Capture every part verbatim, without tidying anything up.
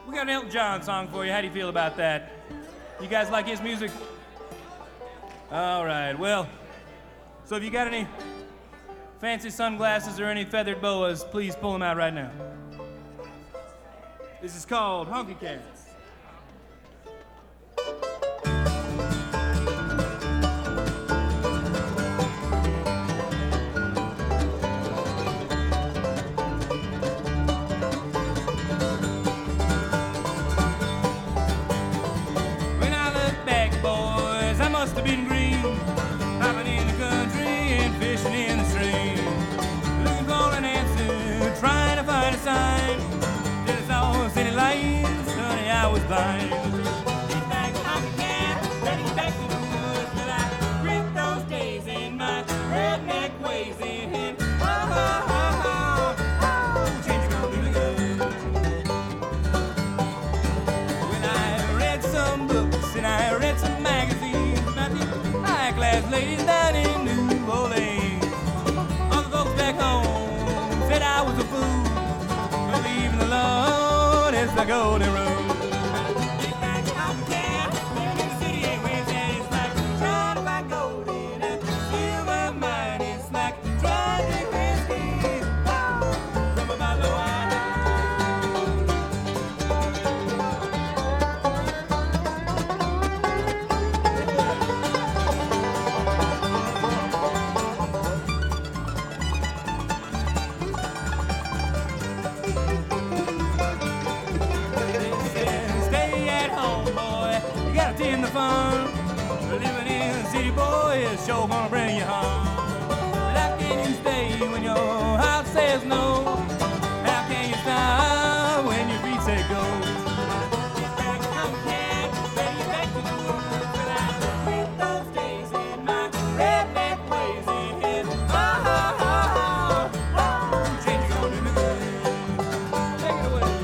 We got an Elton John song for you. How do you feel about that? You guys like his music? All right, well, so if you got any fancy sunglasses or any feathered boas, please pull them out right now. This is called Honky Cats. Must have been green, hopping in the country and fishing in the stream, looking for an answer, trying to find a sign. Till I saw city lights, honey, I was blind. Get back, honky cat, ready to get back to the woods, but I regret those days in my redneck ways. And oh, oh, oh, oh, oh, change gonna do me good. When I read some books and I read some magazines, high-class ladies down in New Orleans. All the folks back home said I was a fool, believing the Lord is the golden rule. Get back, honky cat, living in the city ain't where it's at. It's like trying to find gold in a silver mine. It's like trying to drink whiskey from a bottle of wine. In the fun, living in the city, boy, is sure gonna bring you home. But how can you stay when your heart says no? How can you stop when your feet say go? Get back, honky cat, ready to get back to the woods, but I regret those days in my redneck ways. And oh, oh, oh, oh, oh, change is gonna do me good. Take it away.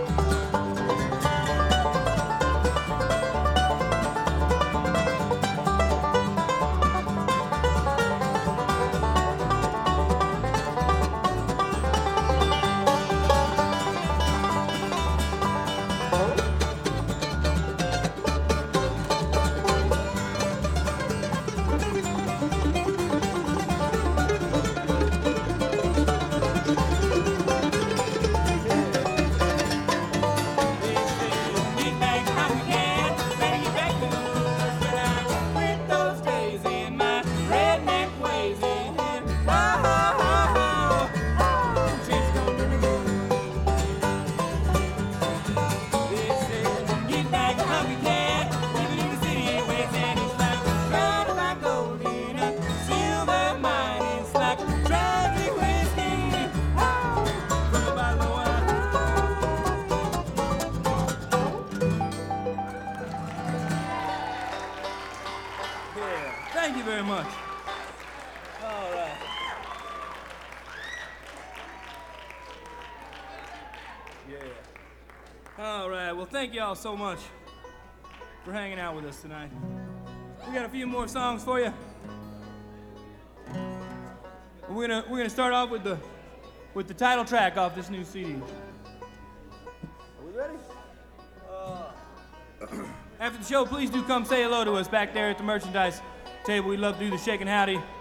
Thank you very much. All right. Yeah. All right. Well, thank you all so much for hanging out with us tonight. We got a few more songs for you. We're gonna we're gonna start off with the with the title track off this new C D. Are we ready? Uh. After the show, please do come say hello to us back there at the merchandise table. We'd love to do the shaking howdy.